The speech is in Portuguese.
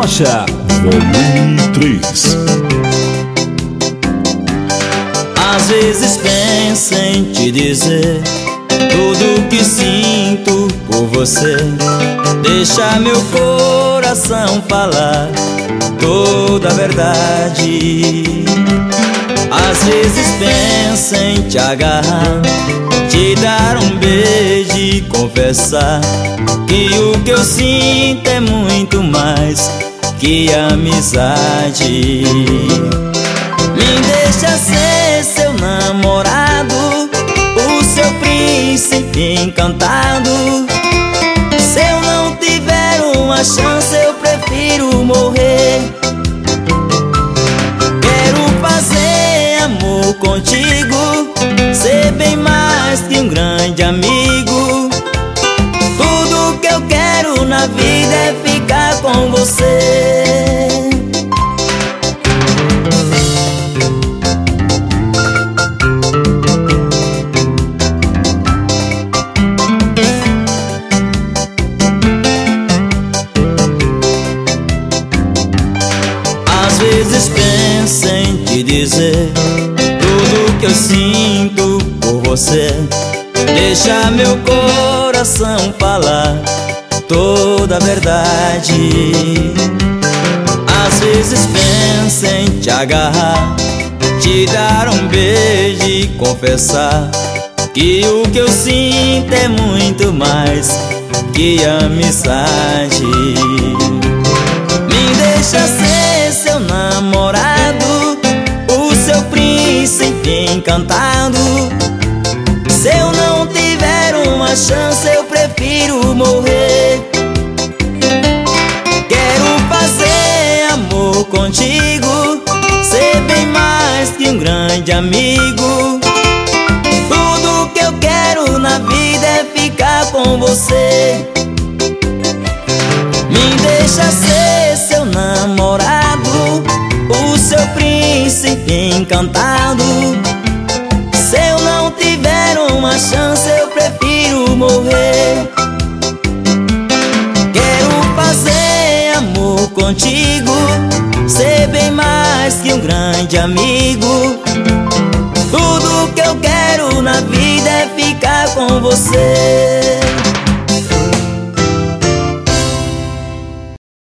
Rocha, volume 3. Às vezes penso em te dizer tudo que sinto por você. Deixa meu coração falar toda a verdade. Às vezes penso em te agarrar, te dar um beijo e confessar que o que eu sinto é muito mais que amizade. Me deixa ser seu namorado, o seu príncipe encantado. Se eu não tiver uma chance, eu prefiro morrer. Quero fazer amor contigo, ser bem mais que um grande amigo. Tudo que eu quero na vida é ficar com você. Às vezes penso em te dizer tudo que eu sinto por você. Deixa meu coração falar toda a verdade. Às vezes penso em te agarrar, te dar um beijo e confessar que o que eu sinto é muito mais que amizade. Me deixa ser seu namorado, o seu príncipe encantado. Se eu não tiver uma chance, eu prefiro morrer. Quero fazer amor contigo, ser bem mais que um grande amigo. Tudo que eu quero na vida é ficar com você. Me deixa ser seu namorado, o seu príncipe encantado. Se eu não tiver uma chance, eu prefiro morrer. Quero fazer amor contigo, ser bem mais que um grande amigo. Tudo que eu quero na vida é ficar com você.